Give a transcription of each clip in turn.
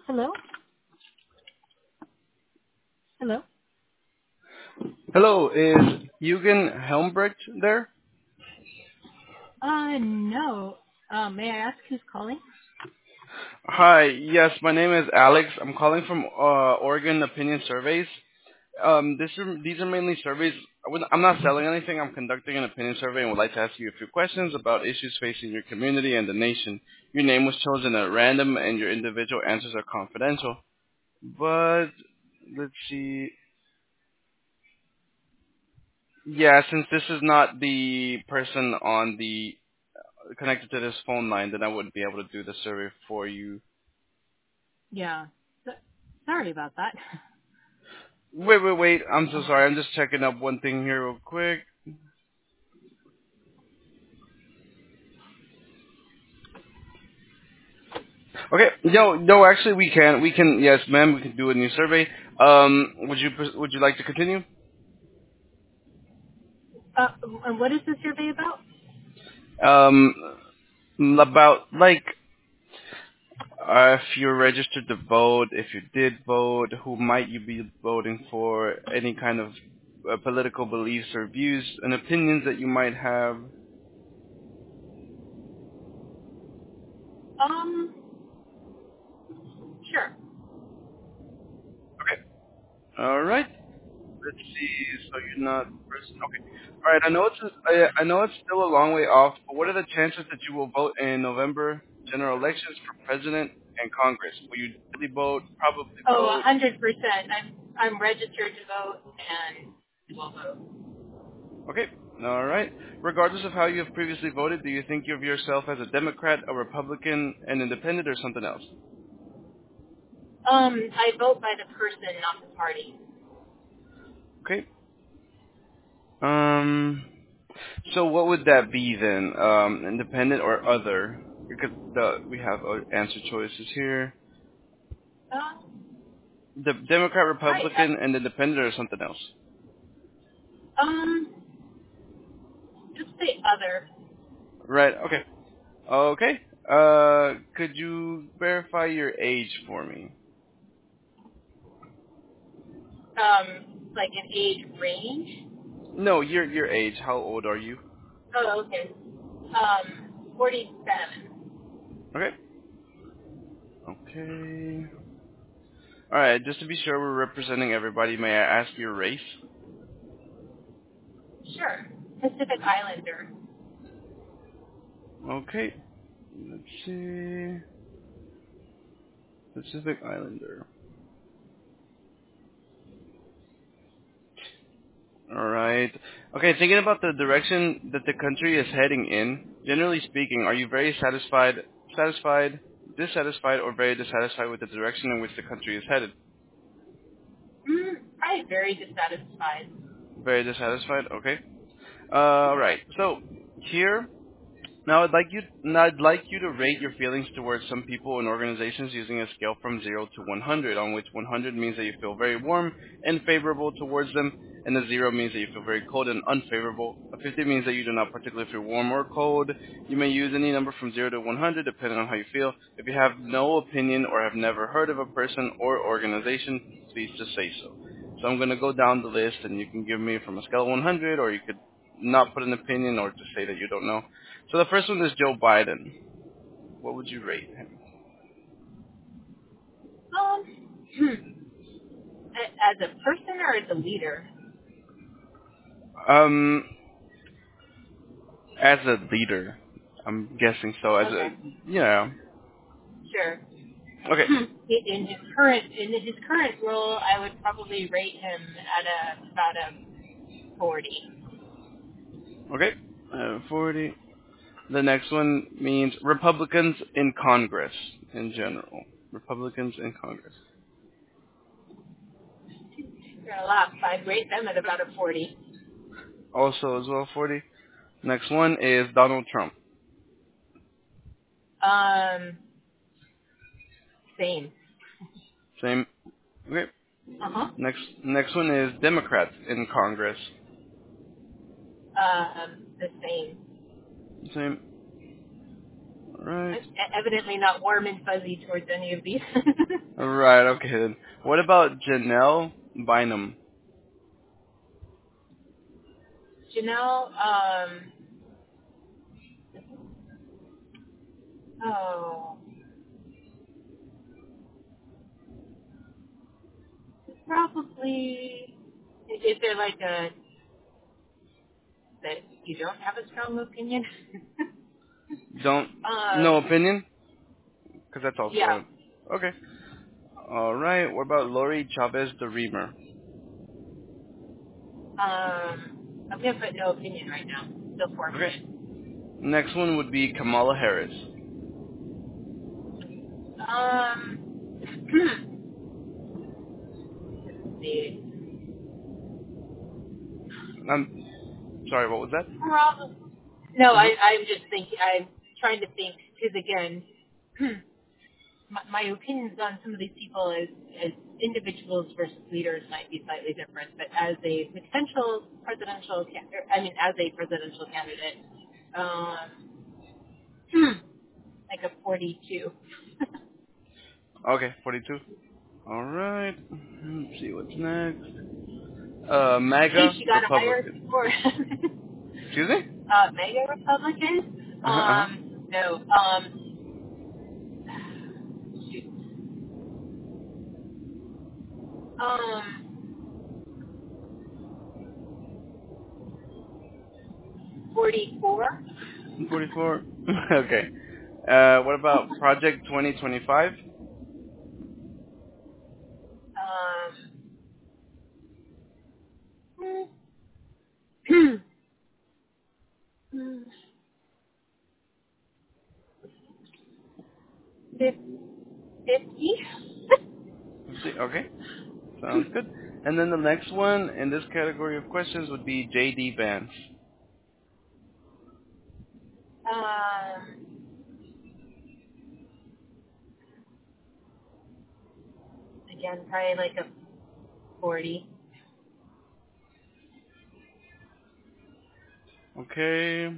Hello? Hello? Hello, is Eugen Helmbrecht there? No. May I ask who's calling? Hi, yes, my name is Alex. I'm calling from Oregon Opinion Surveys. These are mainly surveys. I'm not selling anything. I'm conducting an opinion survey and would like to ask you a few questions about issues facing your community and the nation. Your name was chosen at random and your individual answers are confidential. But, let's see. Yeah, since this is not the person on the connected to this phone line, then I wouldn't be able to do the survey for you. Yeah. Sorry about that. Wait. I'm so sorry. I'm just checking up one thing here real quick. Okay. No, actually we can, yes, ma'am, we can do a new survey. Would you like to continue? And what is the survey about? Um, about, like, if you're registered to vote, if you did vote, who might you be voting for, any kind of political beliefs or views and opinions that you might have. Um, sure. Okay. All right. Let's see. So you're not the person. Okay. All right. I know it's still a long way off, but what are the chances that you will vote in November general elections for president and Congress? Will you really vote? Probably Oh, vote. 100%. I'm registered to vote and will vote. Okay. All right. Regardless of how you have previously voted, do you think of yourself as a Democrat, a Republican, an Independent, or something else? I vote by the person, not the party. Okay. Um. So what would that be then? Independent or other? Because we have answer choices here. Uh, The Democrat, right. Republican, and Independent, or something else? Um, just say other. Right. Okay. Okay. Could you verify your age for me? Like an age range. No, your age. How old are you? Oh, okay. 47. Okay. Okay. All right. Just to be sure we're representing everybody, may I ask your race? Sure. Pacific Islander. Okay. Let's see. Pacific Islander. All right. Okay, thinking about the direction that the country is heading in, generally speaking, are you very satisfied, dissatisfied, or very dissatisfied with the direction in which the country is headed? Probably very dissatisfied. Very dissatisfied. Okay. All right. So here now I'd like you to rate your feelings towards some people and organizations using a scale from 0 to 100, on which 100 means that you feel very warm and favorable towards them, and a 0 means that you feel very cold and unfavorable. A 50 means that you do not particularly feel warm or cold. You may use any number from 0 to 100 depending on how you feel. If you have no opinion or have never heard of a person or organization, please just say so. So I'm going to go down the list, and you can give me from a scale of 100, or you could not put an opinion or just say that you don't know. So the first one is Joe Biden. What would you rate him? Um, as a person or as a leader? Um, as a leader, I'm guessing so. As a Okay, yeah. sure. Okay. In his current role, I would probably rate him at about a 40. Okay. 40. The next one means Republicans in Congress in general. Republicans in Congress. You're gonna laugh. I'd rate them at about a 40. Also as well 40. Next one is Donald Trump. Um, same. Same. Okay. Uh huh. Next one is Democrats in Congress. The same. Same. right. Evidently not warm and fuzzy towards any of these. All right. Okay then. What about Janelle Bynum? Janelle, oh, probably, is there like a, that you don't have a strong opinion? Don't no um, opinion? Because that's yeah, also okay. All right. What about Lori Chavez the Reamer? I'm gonna put no opinion right now. Still Okay. forming it. Next one would be Kamala Harris. Um, let's see. I'm sorry. What was that? Probably. No, Uh I'm just thinking. I'm trying to think because again, my opinions on some of these people as individuals versus leaders might be slightly different. But as a potential presidential, as a presidential candidate, um, like a 42. huh. Okay. 42. All right. Let's see what's next. In case MAGA you got hired Republican. for Excuse me? mega Republicans. Uh-huh. No. Shoot. Um, 44. 44. Okay. What about Project 2025? Um, 50. Let's see. Okay. Sounds good. And then the next one in this category of questions would be J.D. Vance. um, again, probably like a 40. Okay.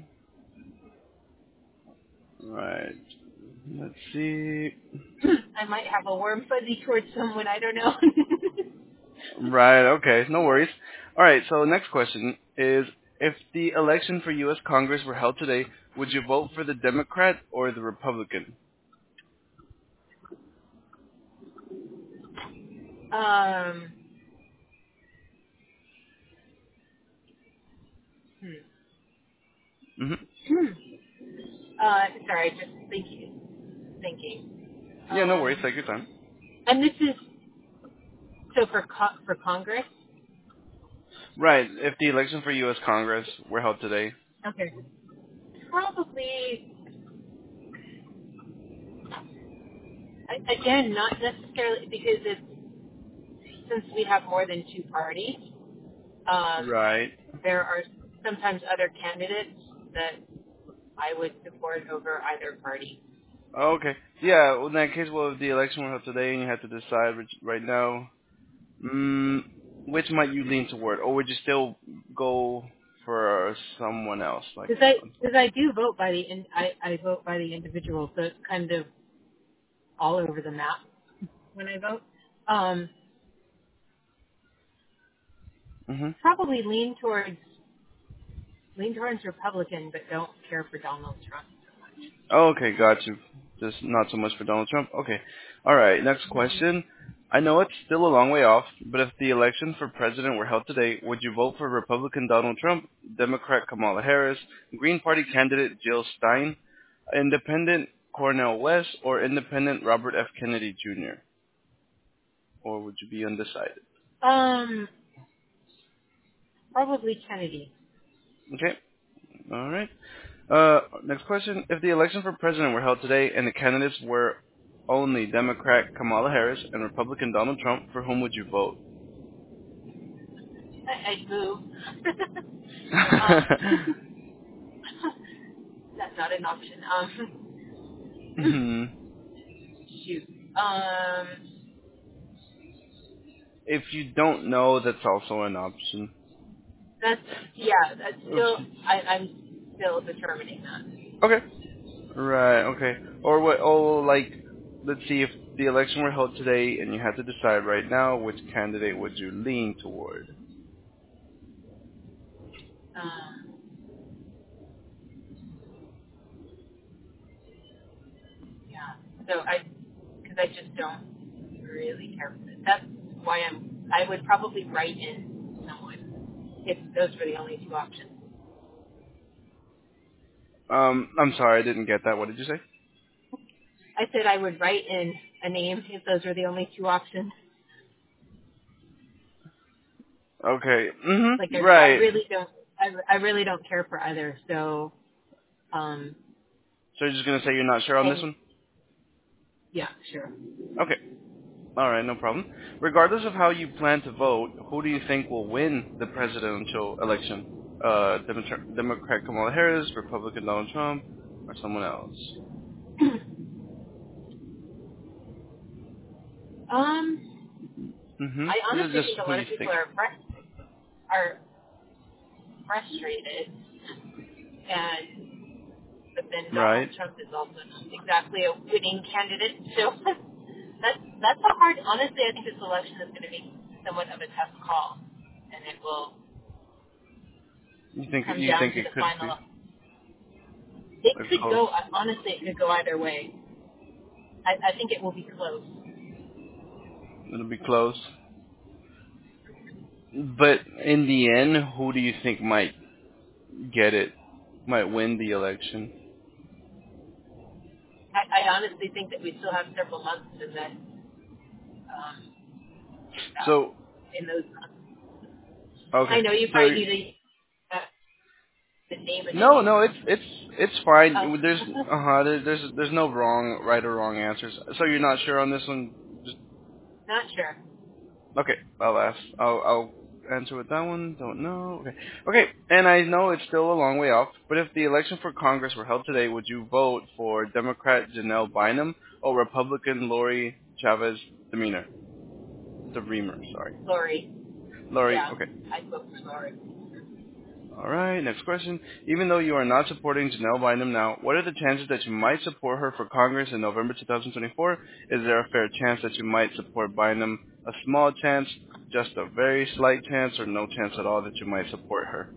Right. Let's see. I might have a warm fuzzy towards someone. I don't know. Right. Okay. No worries. All right. So next question is, if the election for U.S. Congress were held today, would you vote for the Democrat or the Republican? um, hmm. Mm-hmm. Sorry, just thinking. Yeah. No worries. Take your time. And this is so for Congress. Right. If the election for U.S. Congress were held today. Okay. Probably again, not necessarily because it's since we have more than two parties. Um, Right. there are sometimes other candidates that I would support over either party. Oh, okay. Yeah. Well, in that case, well, if the election were held today and you had to decide right now, mm, which might you lean toward, or would you still go for someone else? Like, Because I do vote by I vote by the individual, so it's kind of all over the map when I vote. Um, mm-hmm. Probably lean towards Republican, but don't care for Donald Trump so much. Oh, okay, got you. Just not so much for Donald Trump. Okay. All right. Next question. I know it's still a long way off, but if the election for president were held today, would you vote for Republican Donald Trump, Democrat Kamala Harris, Green Party candidate Jill Stein, Independent Cornel West, or Independent Robert F. Kennedy Jr.? Or would you be undecided? Probably Kennedy. Okay. All right. Next question. If the election for president were held today and the candidates were only Democrat Kamala Harris and Republican Donald Trump, for whom would you vote? I'd move. um, that's not an option. Hmm. Shoot. Um, If you don't know, that's also an option. that's yeah. That's Oops. still I'm still determining that. Okay. Right. Okay. Or what? Oh, like, let's see, if the election were held today and you had to decide right now, which candidate would you lean toward? Um, yeah. So because I just don't really care for this. That's why I would probably write in someone if those were the only two options. I'm sorry, I didn't get that. What did you say? I said I would write in a name if those were the only two options. Okay. Like I Right. really don't, I really don't care for either. So, So you're just gonna say you're not sure on this and one? yeah, sure. Okay. All right, no problem. Regardless of how you plan to vote, who do you think will win the presidential election? Democrat Kamala Harris, Republican Donald Trump, or someone else? um, Mm-hmm. I This is honestly just think a who lot you of people think. are frustrated, and but then Donald Right. Trump is also not exactly a winning candidate. So that's a hard. Honestly, I think this election is going to be somewhat of a tough call, and it will You think come you down think to it the could be final. It a could close? go. Honestly, it could go either way. I think it will be close. It'll be close. But in the end, who do you think might get it? Might win the election? I honestly think that we still have several months in that uh, So in those months. okay. I know you So probably need the name of the no, name. no, it's fine. There's Oh, there's no wrong, right or wrong answers. So you're not sure on this one? Just not sure. okay. I'll ask. I'll answer with that one. Don't know. Okay. Okay. And I know it's still a long way off, but if the election for Congress were held today, would you vote for Democrat Janelle Bynum or Republican Lori Chavez Demeanor? Demeanor, sorry. Lori. Lori. Yeah, Okay. I spoke for Lori. All right, next question. Even though you are not supporting Janelle Bynum now, what are the chances that you might support her for Congress in November 2024? Is there a fair chance that you might support Bynum? A small chance, just a very slight chance, or no chance at all that you might support her?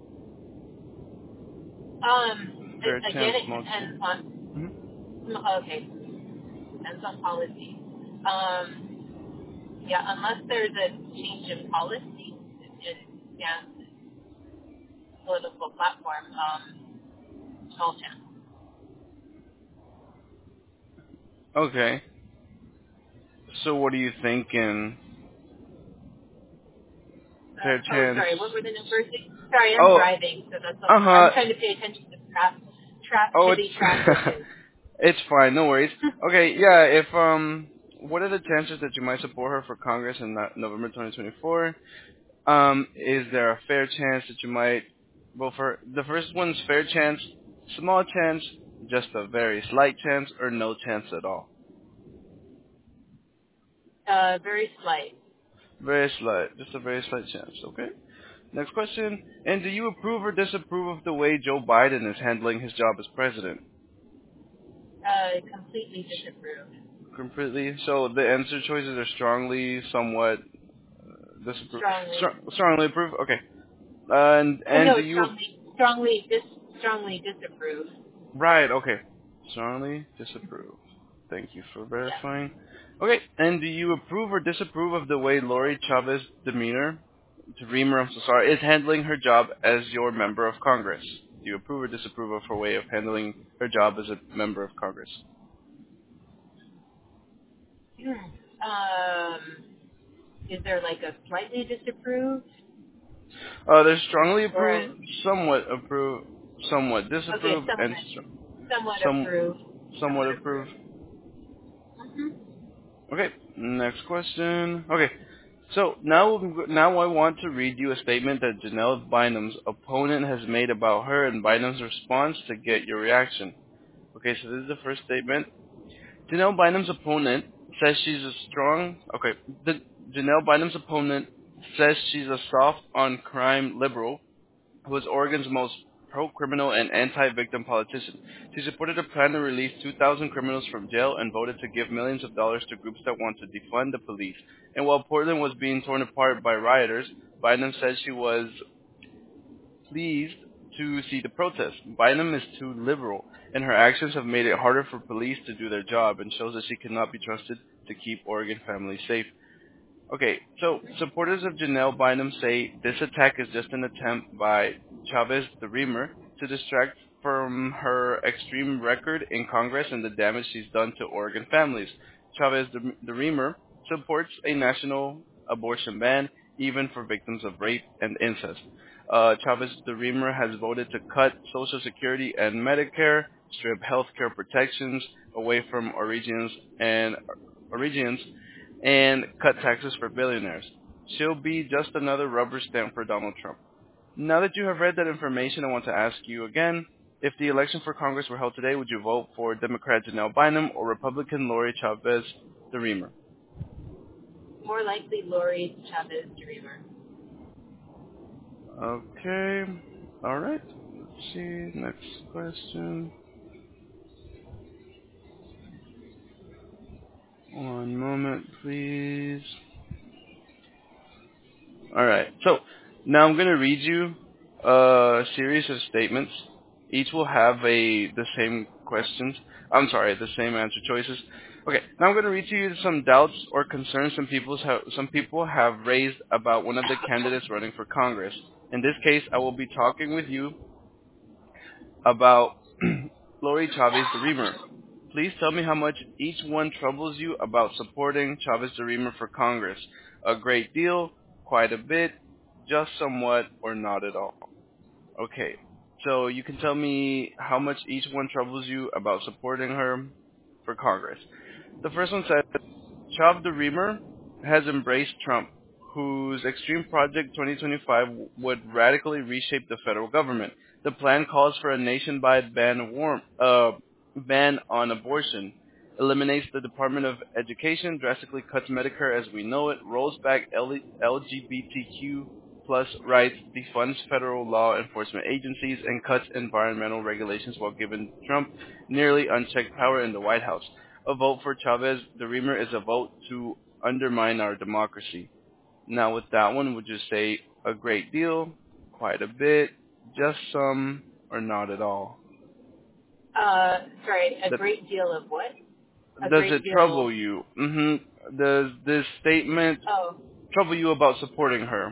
Fair Again, chance, it small chance. depends on. Hmm. Okay, depends on policy. Yeah, unless there's a change in policy and political platform, small chance. Okay. So what are you thinking? Fair chance. Sorry, what were the numbers? Sorry, I'm Oh, driving, so that's uh okay. I'm huh. trying to pay attention to Oh, heavy traffic it's and. it's fine, no worries. Okay, yeah. If what are the chances that you might support her for Congress in November 2024? Is there a fair chance that you might vote for the first one's fair chance, small chance, just a very slight chance, or no chance at all? Very slight. Very slight, just a very slight chance. Okay. Next question. And do you approve or disapprove of the way Joe Biden is handling his job as president? Completely disapproved. Completely. So the answer choices are strongly, somewhat, disapprove, Strongly. strongly approve. Okay. And No, do you strongly disapprove. right? Okay. Strongly disapprove. Thank you for Yeah. verifying. Okay. And do you approve or disapprove of the way Lori Chavez Demeanor, I'm so sorry, is handling her job as your member of Congress? Do you approve or disapprove of her way of handling her job as a member of Congress? Um, is there like a slightly disapproved There's strongly or a approve, somewhat approve, somewhat okay, disapprove, and somewhat some approved, somewhat somewhat approve. approved. hmm Okay, next question. Okay, so now I want to read you a statement that Janelle Bynum's opponent has made about her and Bynum's response to get your reaction. Okay, so this is the first statement. Janelle Bynum's opponent says she's a strong. Okay, Janelle Bynum's opponent says she's a soft on crime liberal who is Oregon's most pro-criminal and anti-victim politician. She supported a plan to release 2,000 criminals from jail and voted to give millions of dollars to groups that want to defund the police. And while Portland was being torn apart by rioters, Bynum said she was pleased to see the protests. Bynum is too liberal, and her actions have made it harder for police to do their job and shows that she cannot be trusted to keep Oregon families safe. Okay, so supporters of Janelle Bynum say this attack is just an attempt by Chavez the Reamer to distract from her extreme record in Congress and the damage she's done to Oregon families. Chavez the Reamer supports a national abortion ban, even for victims of rape and incest. Chavez the Reamer has voted to cut Social Security and Medicare, strip health care protections away from Oregonians and cut taxes for billionaires. She'll be just another rubber stamp for Donald Trump. Now that you have read that information, I want to ask you again, if the election for Congress were held today, would you vote for Democrat Janelle Bynum or Republican Lori Chavez the Reamer? More likely Lori Chavez the Reamer. Okay. All right. Let's see. Next question. One moment, please. All right. So now I'm going to read you a series of statements. Each will have the same questions. The same answer choices. Okay. Now I'm going to read to you some doubts or concerns some people have raised about one of the candidates running for Congress. In this case, I will be talking with you about Lori Chavez the Reamer. Please tell me how much each one troubles you about supporting Chavez the Reamer for Congress. A great deal, quite a bit, just somewhat, or not at all. Okay, so you can tell me how much each one troubles you about supporting her for Congress. The first one says, Chav the Reamer has embraced Trump, whose Extreme Project 2025 would radically reshape the federal government. The plan calls for a nationwide ban on abortion, eliminates the Department of Education, drastically cuts Medicare as we know it, rolls back LGBTQ plus rights, defunds federal law enforcement agencies, and cuts environmental regulations while giving Trump nearly unchecked power in the White House. A vote for Chavez the Reamer is a vote to undermine our democracy. Now with that one, would you say a great deal, quite a bit, just some, or not at all? Sorry, a great deal of what? Does it trouble you? Does this statement trouble you about supporting her?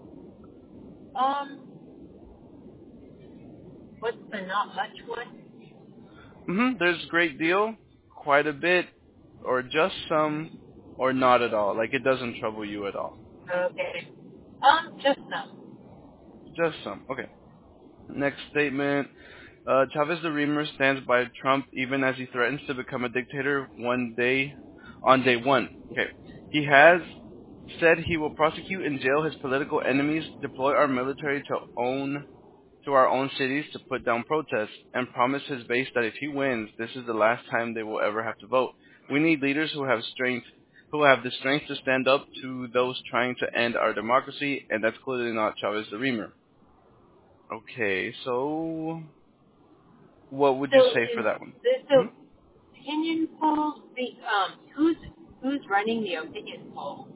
What's the not much one? There's great deal, quite a bit, or just some, or not at all. Like it doesn't trouble you at all. Okay. Just some. Just some. Okay. Next statement. Chavez the Reamer stands by Trump even as he threatens to become a dictator on day one. Okay. He has said he will prosecute and jail his political enemies, deploy our military to our own cities to put down protests, and promise his base that if he wins, this is the last time they will ever have to vote. We need leaders who have the strength to stand up to those trying to end our democracy, and that's clearly not Chavez the Reamer. Okay, so what would you say for that one? So opinion polls, who's running the opinion poll?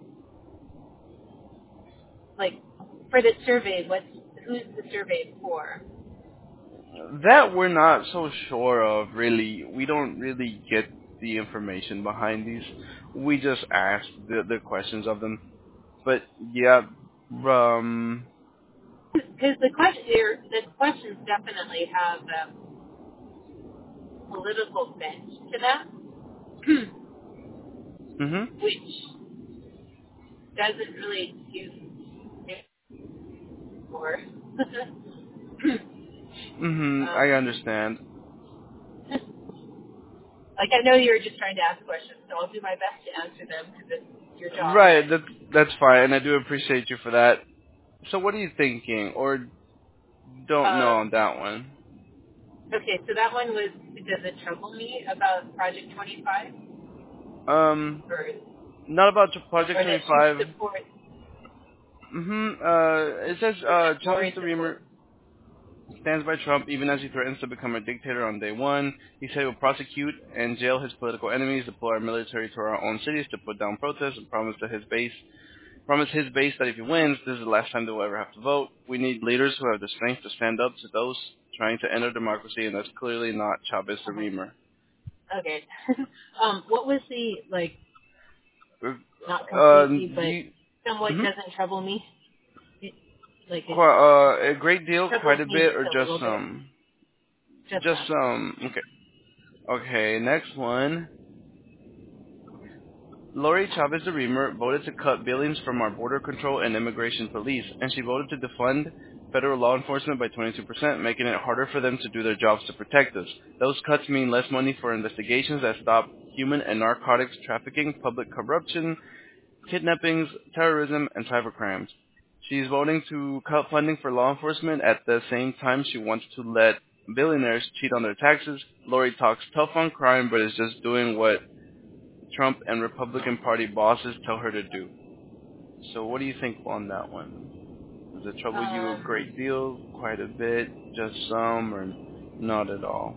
Like for the survey, who's the survey for? That we're not so sure of, really. We don't really get the information behind these. We just ask the questions of them. But yeah, because the questions definitely have a political bent to them, which doesn't really do for. I understand. Like I know you're just trying to ask questions, so I'll do my best to answer them because it's your job. Right, that's fine, and I do appreciate you for that. So what are you thinking, or don't know on that one? Okay, so that one was, does it trouble me about Project 25? Not about Project or 25. Support. It says Chavez the Reamer. Stands by Trump even as he threatens to become a dictator on day one. He said he will prosecute and jail his political enemies, deploy our military to our own cities to put down protests, and promise his base that if he wins, this is the last time they will ever have to vote. We need leaders who have the strength to stand up to those trying to end our democracy, and that's clearly not Chavez the Reamer. Okay. What was the, like, not Uh, completely, but somewhat mhm. doesn't trouble me? A great deal, quite Troubles a me bit, or just a just little bit. some? Just Just some. some. Okay. Okay, next one. Lori Chavez the Reamer voted to cut billings from our border control and immigration police, and she voted to defund federal law enforcement by 22%, making it harder for them to do their jobs to protect us. Those cuts mean less money for investigations that stop human and narcotics trafficking, public corruption, kidnappings, terrorism, and cybercrimes. She's voting to cut funding for law enforcement at the same time she wants to let billionaires cheat on their taxes. Lori talks tough on crime, but is just doing what Trump and Republican Party bosses tell her to do. So what do you think on that one? Does it trouble you a great deal, quite a bit, just some, or not at all?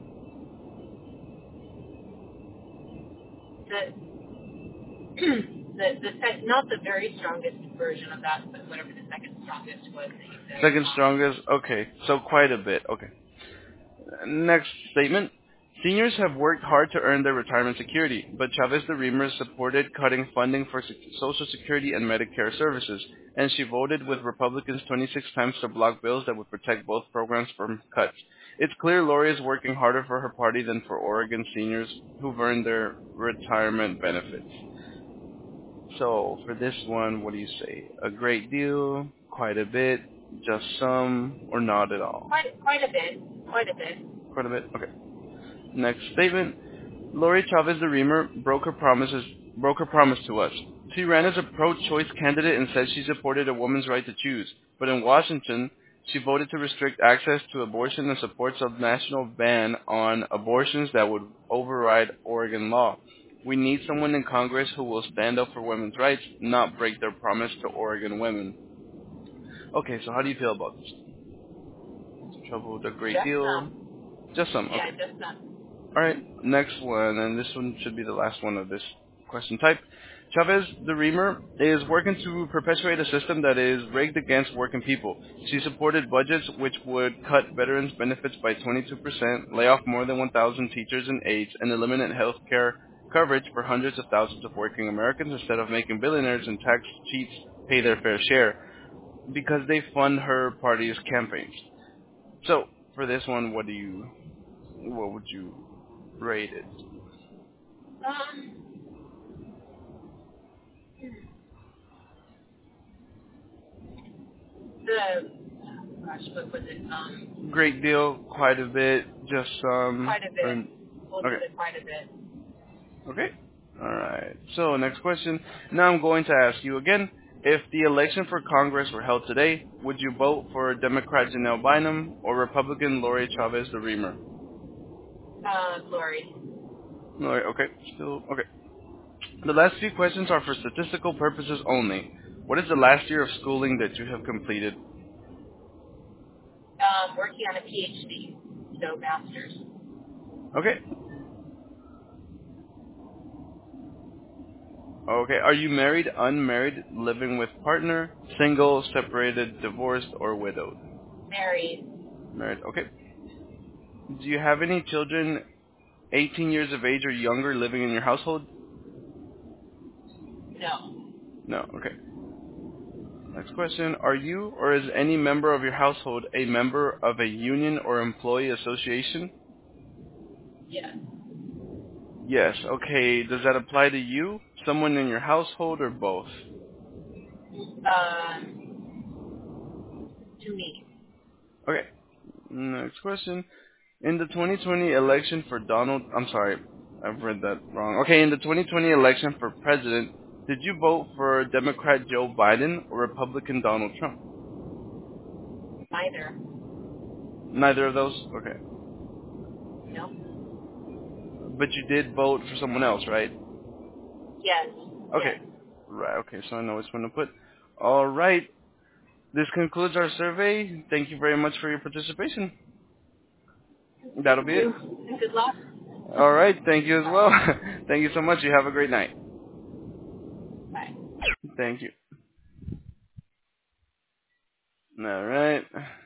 Not the very strongest version of that, but whatever the second strongest was that you said. Second strongest? Okay, so quite a bit. Okay. Next statement. Seniors have worked hard to earn their retirement security, but Chavez the Reamer supported cutting funding for Social Security and Medicare services, and she voted with Republicans 26 times to block bills that would protect both programs from cuts. It's clear Lori is working harder for her party than for Oregon seniors who've earned their retirement benefits. So for this one, what do you say? A great deal, quite a bit, just some, or not at all? Quite a bit. Quite a bit. Quite a bit? Okay. Next statement. Lori Chavez the Reamer broke her promise to us. She ran as a pro-choice candidate and said she supported a woman's right to choose. But in Washington, she voted to restrict access to abortion and supports a national ban on abortions that would override Oregon law. We need someone in Congress who will stand up for women's rights, not break their promise to Oregon women. Okay, so how do you feel about this? Trouble with a great Just deal? some. Just some, Yeah, okay. just some. Alright, next one, and this one should be the last one of this question type. Chavez, the Reamer, is working to perpetuate a system that is rigged against working people. She supported budgets which would cut veterans' benefits by 22%, lay off more than 1,000 teachers and aides, and eliminate health care coverage for hundreds of thousands of working Americans instead of making billionaires and tax cheats pay their fair share, because they fund her party's campaigns. So, for this one, what would you rate it? What was it? Great deal, quite a bit, just some. Quite a bit. We'll do Okay. it quite a bit. Okay. All right. So next question. Now I'm going to ask you again. If the election for Congress were held today, would you vote for Democrat Janelle Bynum or Republican Lori Chavez the Reamer? Lori. Lori. Okay. Still okay. The last few questions are for statistical purposes only. What is the last year of schooling that you have completed? Working on a PhD, so master's. Okay. Okay. Are you married, unmarried, living with partner, single, separated, divorced, or widowed? Married. Married. Okay. Do you have any children 18 years of age or younger living in your household? No. No. Okay. Next question. Are you or is any member of your household a member of a union or employee association? Yes. Yes. Okay. Does that apply to you, someone in your household, or both? To me. Okay. Next question. In the 2020 election for I'm sorry, I've read that wrong. Okay, in the 2020 election for president, did you vote for Democrat Joe Biden or Republican Donald Trump? Neither. Neither of those? Okay. No. But you did vote for someone else, right? Yes. Okay. Yes. Right, okay, so I know which one to put. All right. This concludes our survey. Thank you very much for your participation. That'll Thank be it. you, and good luck. All right. Thank you as well. Thank you so much. You have a great night. Bye. Thank you. All right.